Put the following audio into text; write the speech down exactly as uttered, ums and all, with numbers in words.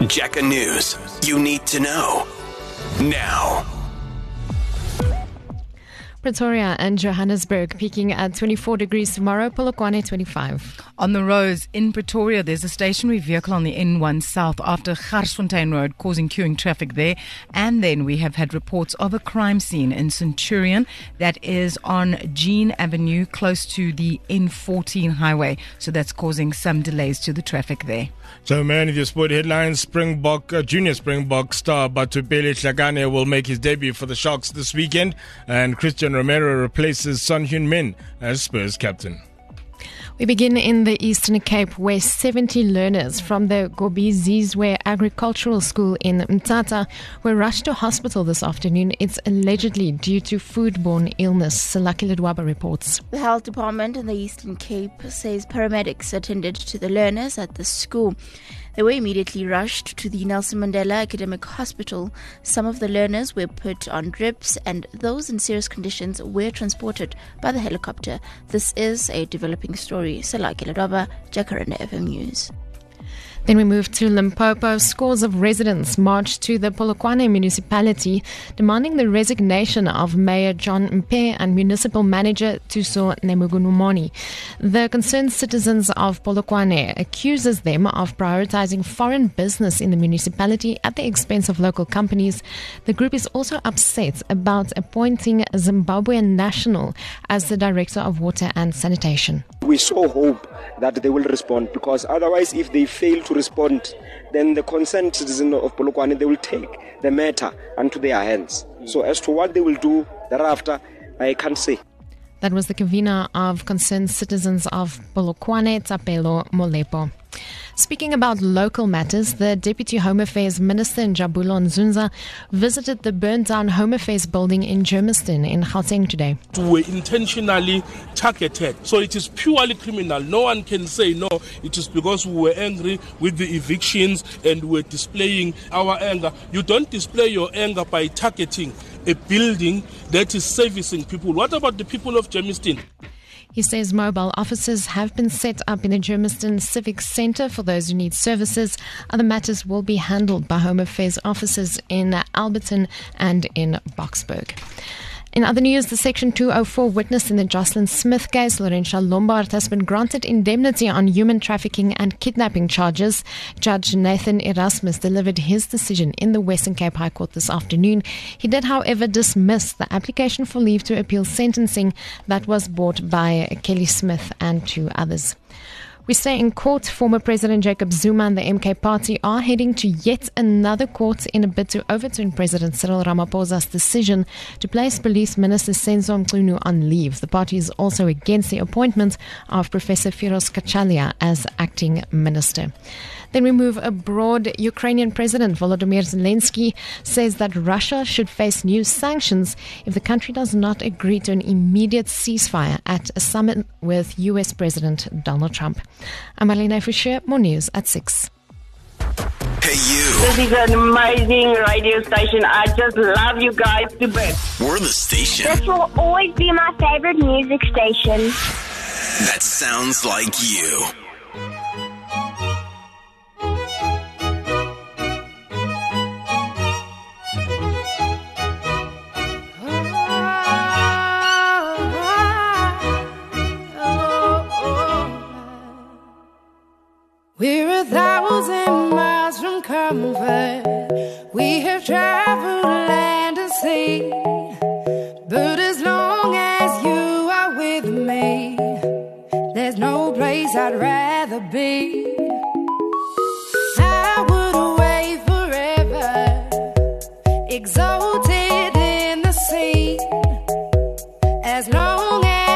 Jekka News. You need to know now. Pretoria and Johannesburg peaking at twenty-four degrees tomorrow, Polokwane twenty-five. On the roads in Pretoria, there's a stationary vehicle on the N one South after Garsfontein Road causing queuing traffic there. And then we have had reports of a crime scene in Centurion that is on Jean Avenue close to the N fourteen highway. So that's causing some delays to the traffic there. So, man, if you sport headlines, Springbok, uh, junior Springbok star Batupele Hlakane will make his debut for the Sharks this weekend, and Christian Romero replaces Son Heung-min as Spurs captain. We begin in the Eastern Cape, where seventy learners from the Gobi Zizwe Agricultural School in Mthatha were rushed to hospital this afternoon. It's allegedly due to foodborne illness. Salaki Ledwaba reports. The health department in the Eastern Cape says paramedics attended to the learners at the school. They were immediately rushed to the Nelson Mandela Academic Hospital. Some of the learners were put on drips and those in serious conditions were transported by the helicopter. This is a developing story. Salaki Ledwaba, Jacaranda F M News. Then we move to Limpopo. Scores of residents marched to the Polokwane municipality demanding the resignation of Mayor John Mpe and Municipal Manager Tuso Nemugunumoni. The concerned citizens of Polokwane accuses them of prioritizing foreign business in the municipality at the expense of local companies. The group is also upset about appointing a Zimbabwean national as the Director of Water and Sanitation. We so hope that they will respond, because otherwise if they fail to respond, then the concerned citizen of Polokwane, they will take the matter unto their hands. So as to what they will do thereafter, I can't say. That was the convener of concerned citizens of Polokwane, Tsapelo Molepo. Speaking about local matters, the Deputy Home Affairs Minister Njabulo Nzunza visited the burnt-down Home Affairs building in Germiston in Gauteng today. We were intentionally targeted, so it is purely criminal. No one can say no, it is because we were angry with the evictions and we were displaying our anger. You don't display your anger by targeting a building that is servicing people. What about the people of Germiston? He says mobile offices have been set up in the Germiston Civic Centre for those who need services. Other matters will be handled by Home Affairs officers in Alberton and in Boksburg. In other news, the Section two oh four witness in the Jocelyn Smith case, Laurentia Lombard, has been granted indemnity on human trafficking and kidnapping charges. Judge Nathan Erasmus delivered his decision in the Western Cape High Court this afternoon. He did, however, dismiss the application for leave to appeal sentencing that was brought by Kelly Smith and two others. We stay in court. Former President Jacob Zuma and the M K party are heading to yet another court in a bid to overturn President Cyril Ramaphosa's decision to place Police Minister Senzo Mchunu on leave. The party is also against the appointment of Professor Firoz Kachalia as acting minister. Then we move abroad. Ukrainian President Volodymyr Zelensky says that Russia should face new sanctions if the country does not agree to an immediate ceasefire at a summit with U S President Donald Trump. I'm Marlene Fischer. More news at six. Hey, you. This is an amazing radio station. I just love you guys to bits. We're the station This will always be my favorite music station. that sounds like you. We're a thousand miles from comfort. We have traveled land and sea. But as long as you are with me, there's no place I'd rather be. I would away forever, exalted in the sea. As long as